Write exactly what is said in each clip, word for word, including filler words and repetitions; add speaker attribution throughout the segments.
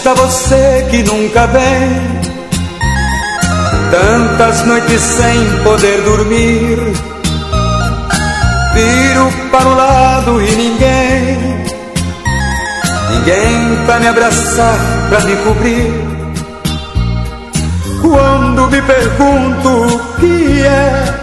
Speaker 1: está você que nunca vem? Tantas noites sem poder dormir, viro para o lado e ninguém, ninguém pra me abraçar, pra me cobrir. Quando me pergunto o que é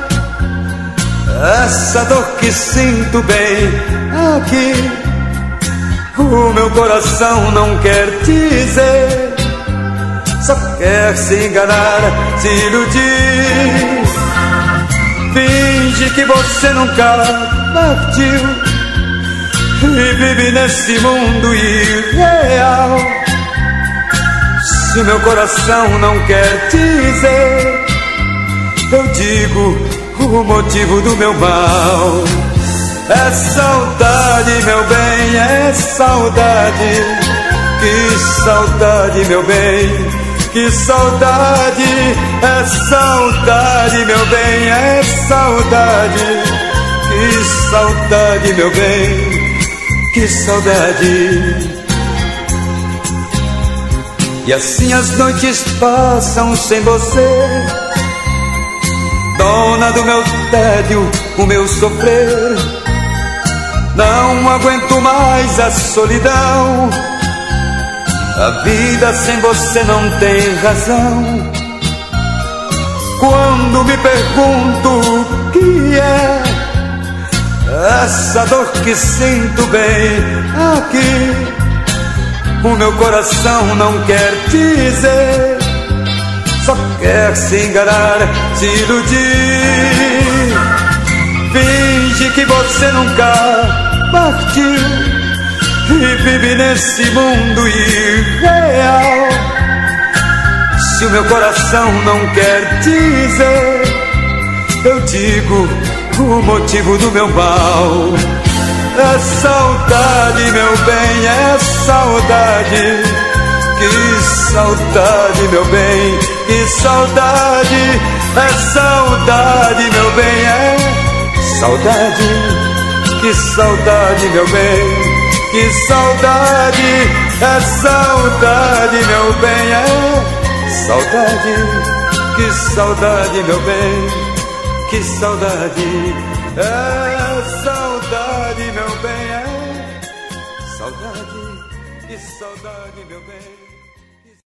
Speaker 1: essa dor que sinto bem aqui, o meu coração não quer dizer, só quer se enganar, se iludir. Finge que você nunca partiu e vive nesse mundo irreal. Se meu coração não quer dizer, eu digo o motivo do meu mal. É saudade, meu bem, é saudade. Que saudade, meu bem, que saudade. É saudade, meu bem, é saudade. Que saudade, meu bem, que saudade. E assim as noites passam sem você, dona do meu tédio, o meu sofrer. Não aguento mais a solidão, a vida sem você não tem razão. Quando me pergunto o que é essa dor que sinto bem aqui, o meu coração não quer dizer, só quer se enganar, se iludir. Finge que você nunca partiu e vive nesse mundo irreal. Se o meu coração não quer dizer, eu digo o motivo do meu mal. É saudade, meu bem, é saudade. Que saudade, meu bem, que saudade. É saudade, meu bem, é saudade. Que saudade, meu bem, que saudade. É saudade, meu bem, é saudade. Que saudade, meu bem, que saudade. É saudade, meu bem, é saudade. Que saudade, meu bem.